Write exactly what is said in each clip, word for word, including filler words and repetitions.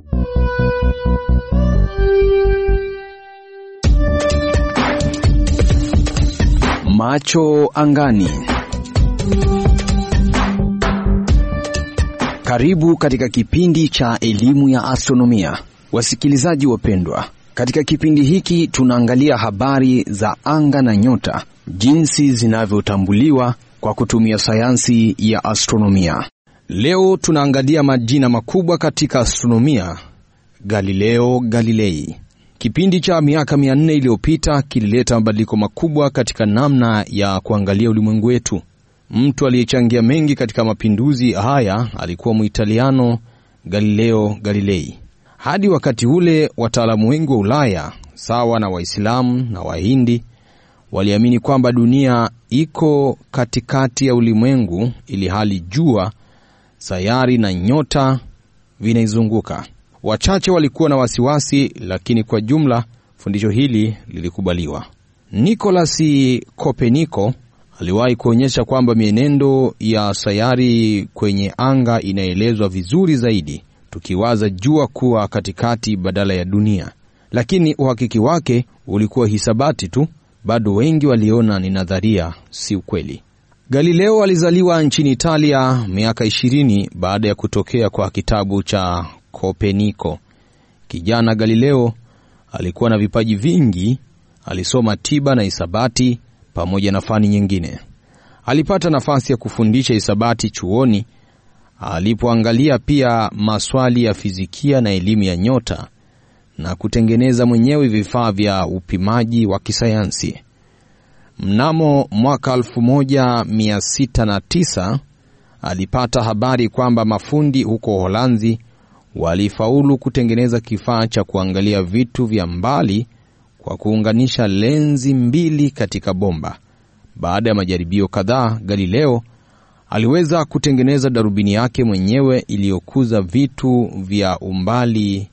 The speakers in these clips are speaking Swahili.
Macho angani. Karibu katika kipindi cha elimu ya astronomia. Wasikilizaji wapendwa, katika kipindi hiki tunaangalia habari za anga na nyota, jinsi zinavyotambuliwa kwa kutumia sayansi ya astronomia. Leo tunaangalia majina makubwa katika astronomia. Galileo Galilei. Kipindi cha miaka mia nne iliyopita kilileta mabadiliko makubwa katika namna ya kuangalia ulimwengu wetu. Mtu aliyechangia mengi katika mapinduzi haya alikuwa Muitaliano Galileo Galilei. Hadi wakati ule wataalamu wengi wa Ulaya, sawa na Waislamu na Wahindi, waliamini kwamba dunia iko katikati ya ulimwengu, ili hali jua, sayari na nyota vinaizunguka. Wachache walikuwa na wasiwasi, lakini kwa jumla fundisho hili lilikubaliwa. Nicolas Copernicus aliwahi kuonyesha kwamba mienendo ya sayari kwenye anga inaelezwa vizuri zaidi tukiwaza jua kuwa katikati badala ya dunia. Lakini uhakiki wake ulikuwa hisabati tu. Bado wengi waliona ni nadharia, si ukweli. Galileo alizaliwa nchini Italia miaka ishirini baada ya kutokea kwa kitabu cha Copernicus. Kijana Galileo alikuwa na vipaji vingi. Alisoma tiba na hisabati pamoja na fani nyingine. Alipata nafasi ya kufundisha hisabati chuoni. Alipoangalia pia maswali ya fizikia na elimu ya nyota na kutengeneza mwenyewe vifaa vya upimaji wa kisayansi. Mnamo mwaka elfu moja mia sita na tisa alipata habari kwamba mafundi huko Holanzi walifaulu kutengeneza kifaa cha kuangalia vitu vya mbali kwa kuunganisha lenzi mbili katika bomba. Baada ya majaribio kadhaa, Galileo aliweza kutengeneza darubini yake mwenyewe iliyokuza vitu vya umbali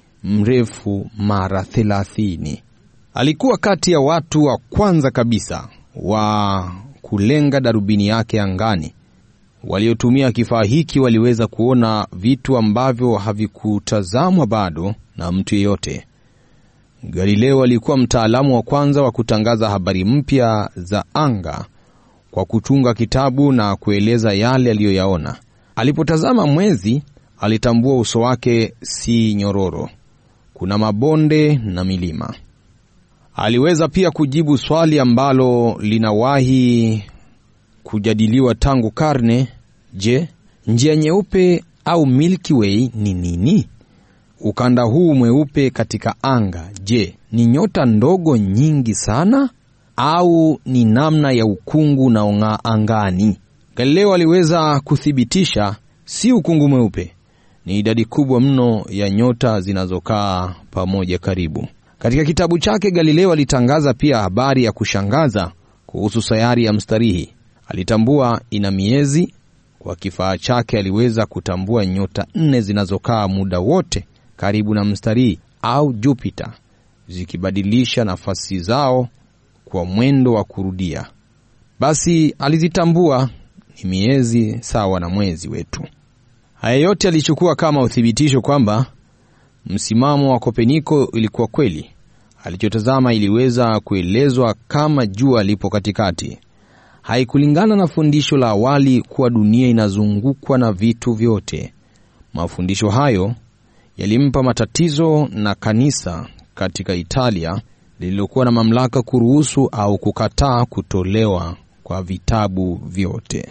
mrefu mara thelathini. Alikuwa kati ya watu wa kwanza kabisa wa kulenga darubini yake angani. Waliotumia kifaa hiki waliweza kuona vitu ambavyo havikutazamwa bado na mtu yeyote. Galileo alikuwa mtaalamu wa kwanza wa kutangaza habari mpya za anga kwa kutunga kitabu na kueleza yale aliyoyaona. Alipotazama mwezi, alitambua uso wake si nyororo, kuna mabonde na milima. Aliweza pia kujibu swali ambalo linawahi kujadiliwa tangu karne: je, njia nyeupe au Milky Way ni nini? Ukanda huu mweupe katika anga, je, ni nyota ndogo nyingi sana au ni namna ya ukungu na ong'aa angani? Galileo aliweza kuthibitisha si ukungu mweupe, ni idadi kubwa mno ya nyota zinazokaa pamoja karibu. Katika kitabu chake Galileo alitangaza pia habari ya kushangaza kuhusu sayari ya Mstarihi. Alitambua ina miezi. Kwa kifaa chake aliweza kutambua nyota nne zinazokaa muda wote karibu na Mstarihi au Jupiter, zikibadilisha nafasi zao kwa mwendo wa kurudia. Basi alizitambua ni miezi sawa na mwezi wetu. Haya yote alichukua kama uthibitisho kwamba msimamo wa Copernicus ilikuwa kweli. Alichotazama iliweza kuelezwa kama jua lipo katikati. Haikulingana na fundisho la awali kuwa dunia inazungukwa na vitu vyote. Mafundisho hayo yalimpa matatizo na kanisa katika Italia lililokuwa na mamlaka kuruhusu au kukataa kutolewa kwa vitabu vyote.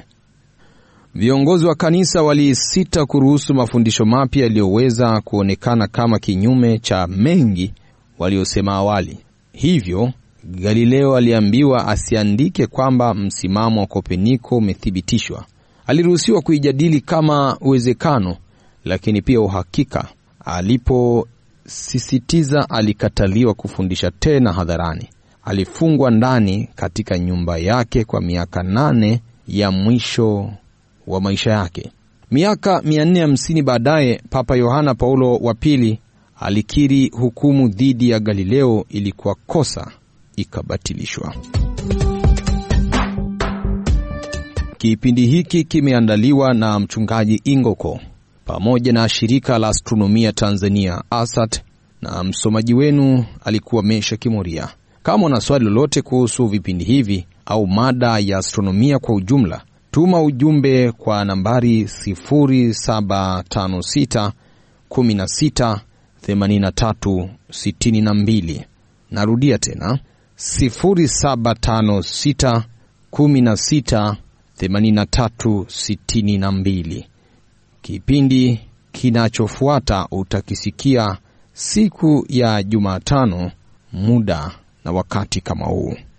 Viongozi wa kanisa walisita kuruhusu mafundisho mapya yaliyoweza kuonekana kama kinyume cha mengi waliosema awali. Hivyo Galileo aliambiwa asiandike kwamba msimamo wa Copernicus umethibitishwa. Aliruhusiwa kuijadili kama uwezekano, lakini pia uhakika. Aliposisitiza, alikataliwa kufundisha tena hadharani. Alifungwa ndani katika nyumba yake kwa miaka nane ya mwisho wa maisha yake. Miaka mia nne hamsini baadaye, Papa Yohana Paulo wa pili alikiri hukumu dhidi ya Galileo ilikuwa kosa, ikabatilishwa. Kipindi hiki kimeandaliwa na mchungaji Ingoko pamoja na shirika la astronomia Tanzania ASAT, na msomaji wenu alikuwa Mesha Kimuria. Kama una swali lolote kuhusu vipindi hivi au mada ya astronomia kwa ujumla, tuma ujumbe kwa nambari sifuri saba tano sita kumi na sita themanini na tatu sitini na mbili. Narudia tena sifuri saba tano sita kumi na sita themanini na tatu sitini na mbili. Kipindi kinachofuata utakisikia siku ya Jumatano, muda na wakati kama huu.